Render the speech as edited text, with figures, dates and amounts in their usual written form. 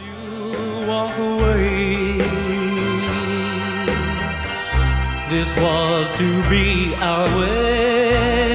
You walk away. This was to be our way.